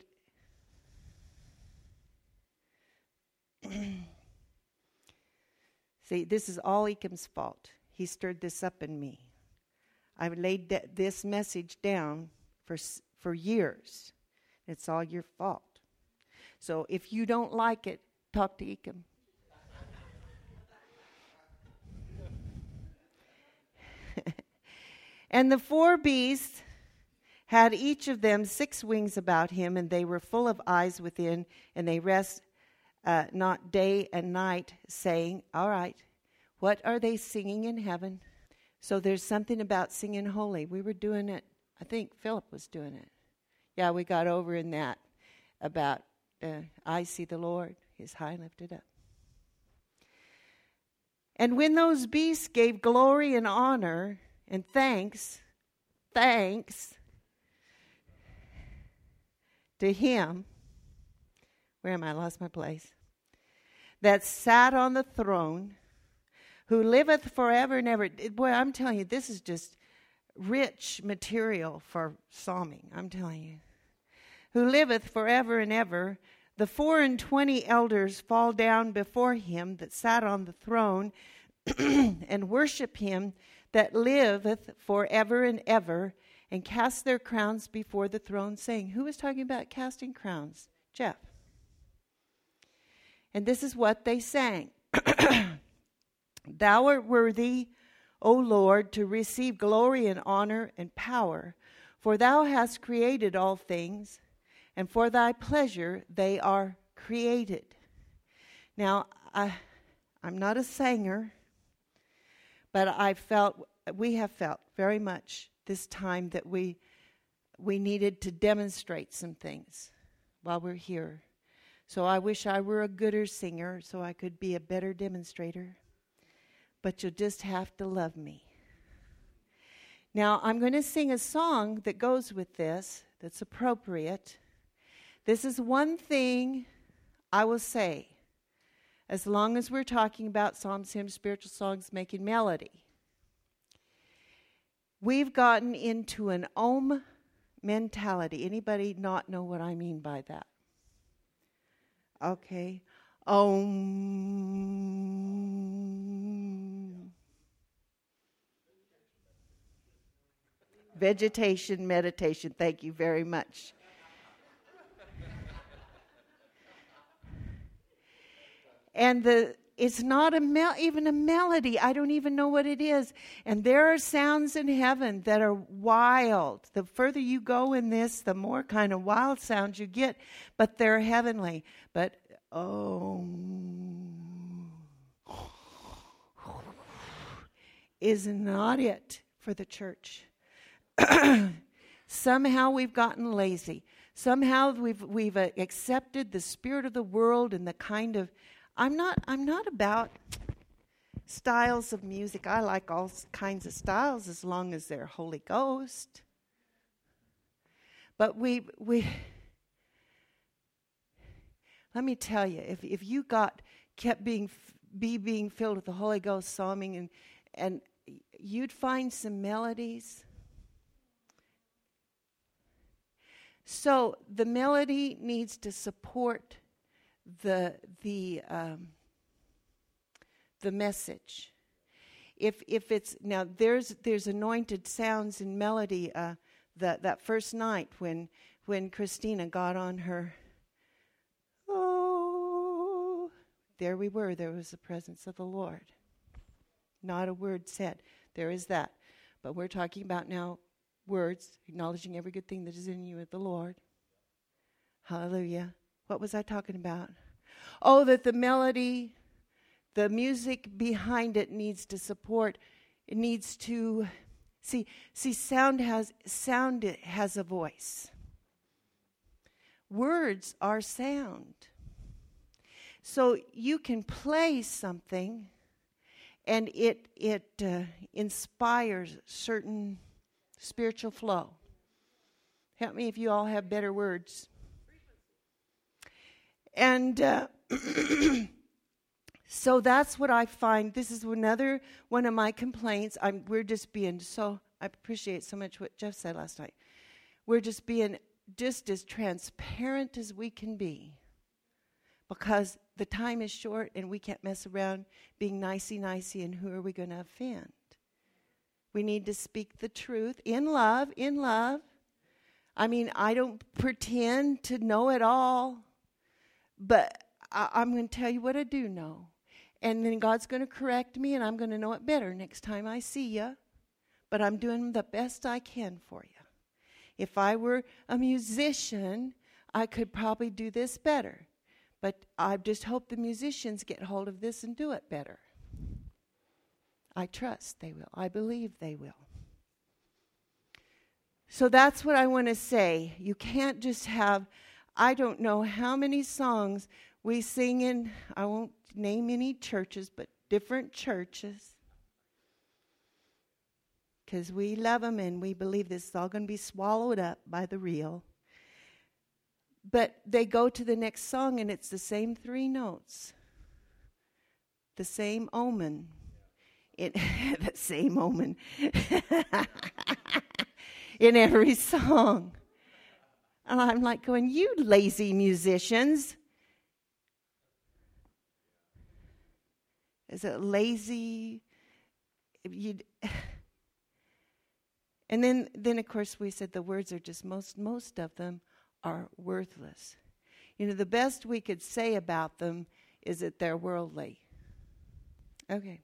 See, this is all Ekim's fault. He stirred this up in me. I've laid this message down for years. It's all your fault. So if you don't like it, talk to Ekim. And the four beasts had each of them 6 wings about him, and they were full of eyes within, and they rest not day and night, saying, all right, what are they singing in heaven? So there's something about singing holy. We were doing it. I think Philip was doing it. Yeah, we got over in that about I see the Lord, He is high and lifted up. And when those beasts gave glory and honor and thanks to him, where am I? I lost my place, that sat on the throne, who liveth forever and ever. Boy, I'm telling you, this is just rich material for psalming, I'm telling you. Who liveth forever and ever, the 24 elders fall down before him that sat on the throne and worship him that liveth forever and ever, and cast their crowns before the throne, saying, who was talking about casting crowns? Jeff. And this is what they sang. Thou art worthy, O Lord, to receive glory and honor and power, for thou hast created all things, and for thy pleasure they are created. Now, I'm not a singer, but we have felt very much this time that we needed to demonstrate some things while we're here. So I wish I were a gooder singer so I could be a better demonstrator. But you'll just have to love me. Now, I'm going to sing a song that goes with this, that's appropriate. This is one thing I will say, as long as we're talking about psalms, hymns, spiritual songs, making melody. We've gotten into an om mentality. Anybody not know what I mean by that? Okay. Om. Vegetation, meditation. Thank you very much. And it's not even a melody. I don't even know what it is. And there are sounds in heaven that are wild. The further you go in this, the more kind of wild sounds you get. But they're heavenly. But, is not it for the church. Somehow we've gotten lazy. Somehow we've accepted the spirit of the world and the kind of... I'm not about styles of music. I like all kinds of styles as long as they're Holy Ghost. But we let me tell you, if you kept being filled with the Holy Ghost, psalming, and you'd find some melodies. So the melody needs to support the message. If it's now there's anointed sounds in melody. That first night when Christina got on her, there we were. There was the presence of the Lord. Not a word said. There is that, but we're talking about now words, acknowledging every good thing that is in you with the Lord. Hallelujah. What was I talking about? Oh, that the melody, the music behind it needs to support. It needs to see. Sound has a voice. Words are sound. So you can play something, and it inspires certain spiritual flow. Help me if you all have better words. And so that's what I find. This is another one of my complaints. We're just being so, I appreciate so much what Jeff said last night. We're just being just as transparent as we can be. Because the time is short and we can't mess around being nicey, and who are we going to offend? We need to speak the truth in love. I mean, I don't pretend to know it all. But I'm going to tell you what I do know. And then God's going to correct me, and I'm going to know it better next time I see you. But I'm doing the best I can for you. if I were a musician, I could probably do this better. But I just hope the musicians get hold of this and do it better. I trust they will. I believe they will. So that's what I want to say. You can't just have, I don't know how many songs we sing in, I won't name any churches, but different churches. Because we love them and we believe this is all going to be swallowed up by the real. But they go to the next song and it's the same 3 notes. The same omen. The same omen. In every song. And I'm like going, you lazy musicians. Is it lazy? And then of course we said the words are just most of them are worthless. You know, the best we could say about them is that they're worldly. Okay.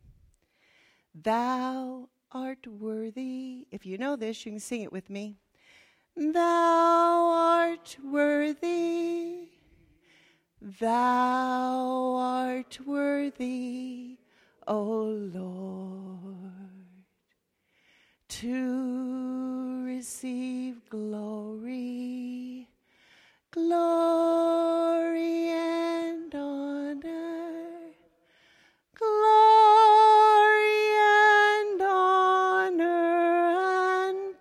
Thou art worthy. If you know this, you can sing it with me. Thou art worthy. Thou art worthy, O Lord, to receive glory, glory and honor, glory and honor and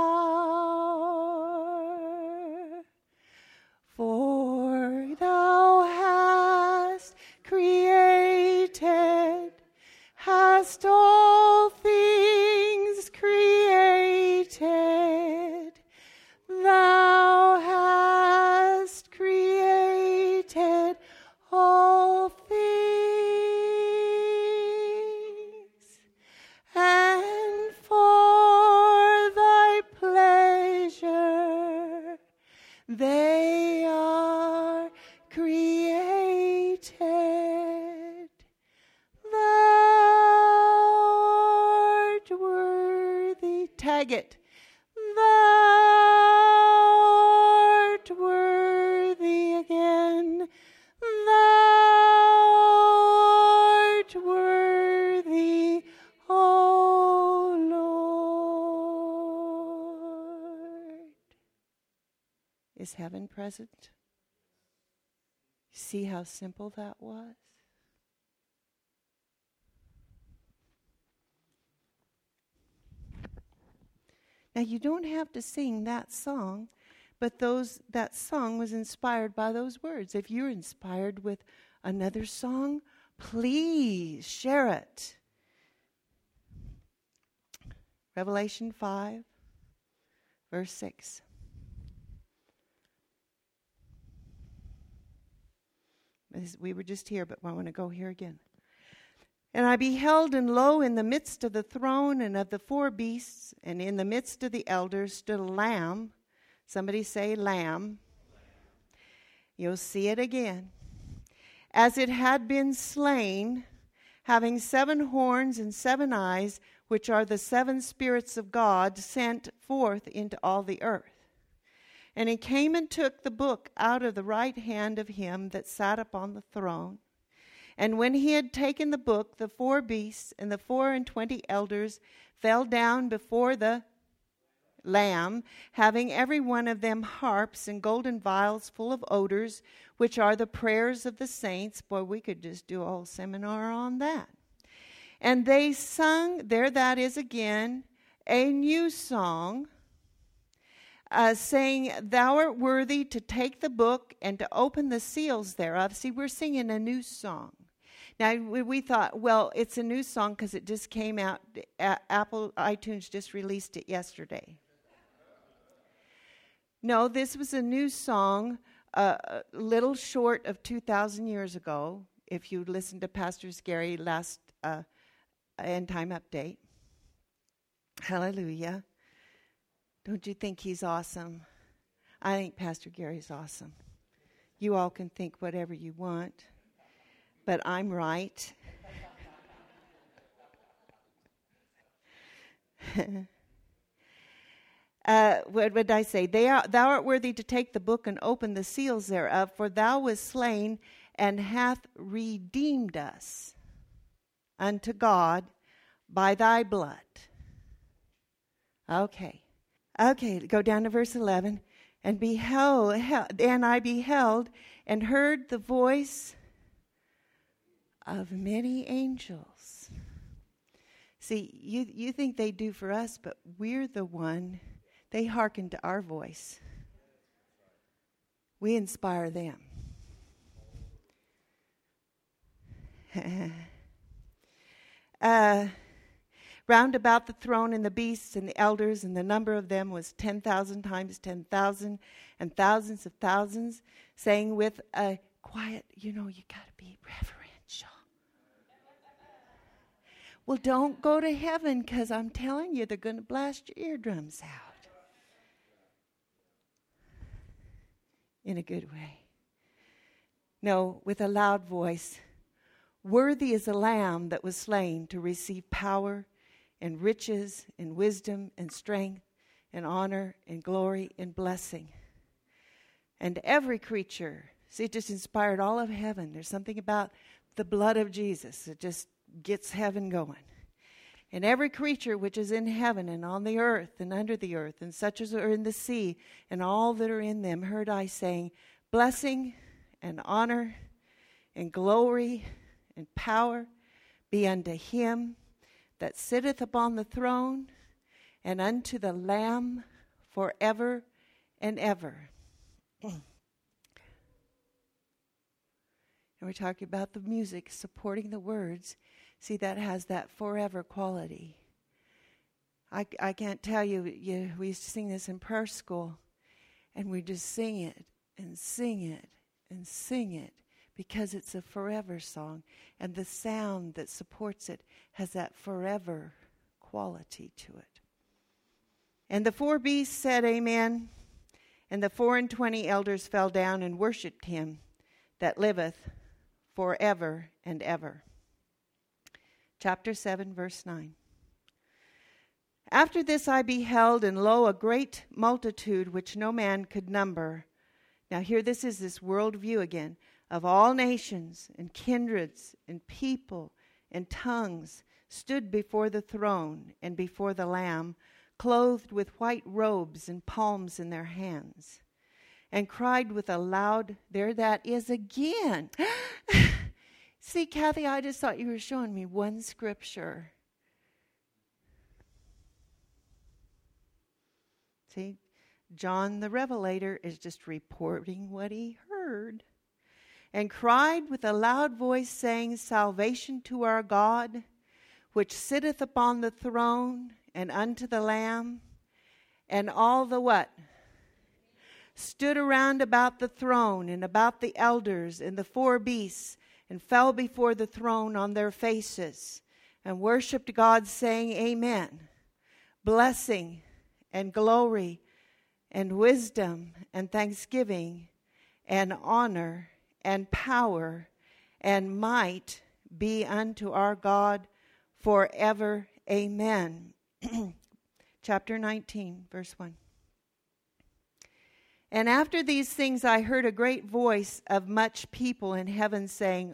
power. For thou hast created, hast all things created. Thou hast created all things, and for thy pleasure they are created. Thou art worthy. Tag it. Thou art worthy again. Thou art worthy, O Lord. Is heaven present? See how simple that was? Now you don't have to sing that song, but that song was inspired by those words. If you're inspired with another song, please share it. Revelation 5, verse 6. We were just here, but I want to go here again. And I beheld, and lo, in the midst of the throne and of the 4 beasts, and in the midst of the elders, stood a lamb. Somebody say lamb. You'll see it again. As it had been slain, having 7 horns and 7 eyes, which are the 7 spirits of God, sent forth into all the earth. And he came and took the book out of the right hand of him that sat upon the throne. And when he had taken the book, the 4 beasts and the 24 elders fell down before the Lamb, having every one of them harps and golden vials full of odors, which are the prayers of the saints. Boy, we could just do a whole seminar on that. And they sung, there that is again, a new song, saying, Thou art worthy to take the book and to open the seals thereof. See, we're singing a new song. Now, we thought, well, it's a new song because it just came out. Apple iTunes just released it yesterday. No, this was a new song, a little short of 2,000 years ago, if you listened to Pastor Gary last End Time Update. Hallelujah. Don't you think he's awesome? I think Pastor Gary's awesome. You all can think whatever you want, but I'm right. what did I say? Thou art worthy to take the book and open the seals thereof, for thou wast slain and hath redeemed us unto God by thy blood. Okay, go down to verse 11. And I beheld and heard the voice of many angels. See, you think they do for us, but we're the one. They hearken to our voice. We inspire them. Round about the throne and the beasts and the elders, and the number of them was 10,000 times 10,000, and thousands of thousands, saying with a quiet, you got to be reverential. Well, don't go to heaven, because I'm telling you, they're going to blast your eardrums out. In a good way. No, with a loud voice, worthy is the Lamb that was slain to receive power and riches and wisdom and strength and honor and glory and blessing. And every creature, see, it just inspired all of heaven. There's something about the blood of Jesus. It just gets heaven going. And every creature which is in heaven and on the earth and under the earth and such as are in the sea and all that are in them heard I saying, blessing and honor and glory and power be unto him that sitteth upon the throne, and unto the Lamb forever and ever. And we're talking about the music supporting the words. See, that has that forever quality. I can't tell you, we used to sing this in prayer school, and we just sing it and sing it and sing it, because it's a forever song, and the sound that supports it has that forever quality to it. And the 4 beasts said, Amen. And the 24 elders fell down and worshipped him that liveth forever and ever. Chapter 7, verse 9. After this I beheld, and lo, a great multitude which no man could number. Now here this is this world view again. Of all nations and kindreds and people and tongues stood before the throne and before the Lamb, clothed with white robes and palms in their hands, and cried with a loud, there that is again. See, Kathy, I just thought you were showing me one scripture. See, John the Revelator is just reporting what he heard. And cried with a loud voice, saying, salvation to our God, which sitteth upon the throne, and unto the Lamb. And all the what? Stood around about the throne, and about the elders, and the 4 beasts, and fell before the throne on their faces, and worshipped God, saying, Amen. Blessing, and glory, and wisdom, and thanksgiving, and honor, and power and might be unto our God forever. Amen. Chapter 19, verse 1. And after these things I heard a great voice of much people in heaven saying,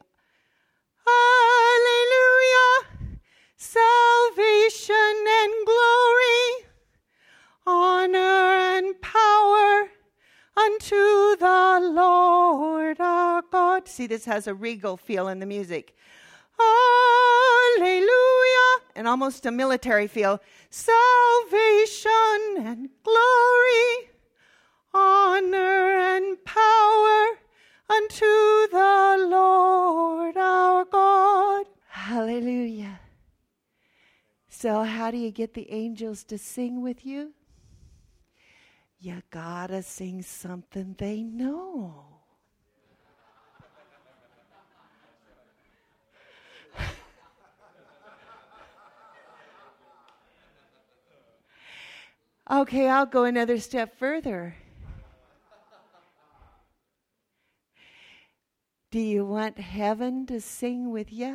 Hallelujah! Salvation and glory, honor and power unto the Lord our God. See, this has a regal feel in the music. Hallelujah. And almost a military feel. Salvation and glory, honor and power unto the Lord our God. Hallelujah. So how do you get the angels to sing with you? You gotta sing something they know. Okay, I'll go another step further. Do you want heaven to sing with you?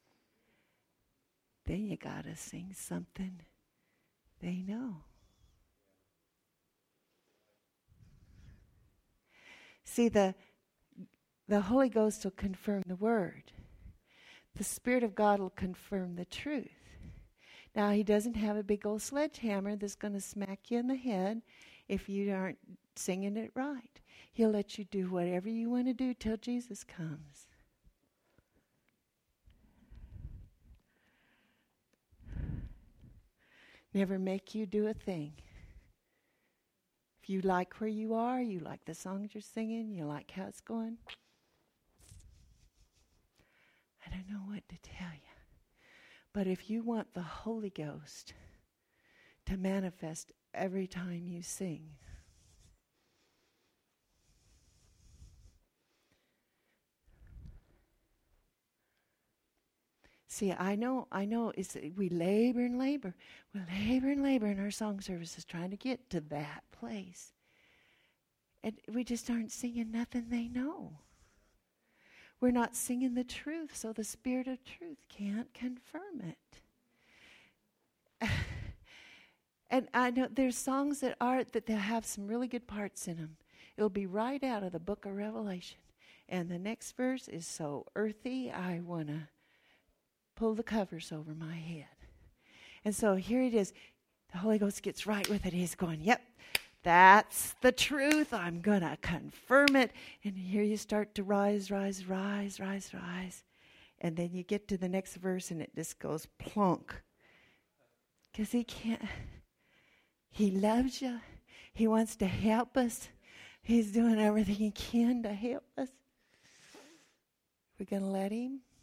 Then you gotta sing something they know. See, the Holy Ghost will confirm the word. The Spirit of God will confirm the truth. Now, he doesn't have a big old sledgehammer that's going to smack you in the head if you aren't singing it right. He'll let you do whatever you want to do till Jesus comes. Never make you do a thing. If you like where you are, you like the songs you're singing, you like how it's going, I don't know what to tell you. But if you want the Holy Ghost to manifest every time you sing, see, I know, we labor and labor. We labor and labor in our song services trying to get to that place. And we just aren't singing nothing they know. We're not singing the truth, so the Spirit of truth can't confirm it. And I know there's songs that they'll have some really good parts in them. It'll be right out of the book of Revelation. And the next verse is so earthy, I want to pull the covers over my head. And so here it is. The Holy Ghost gets right with it. He's going, yep, that's the truth. I'm going to confirm it. And here you start to rise. And then you get to the next verse and it just goes plunk. Because he loves you. He wants to help us. He's doing everything he can to help us. We're going to let him.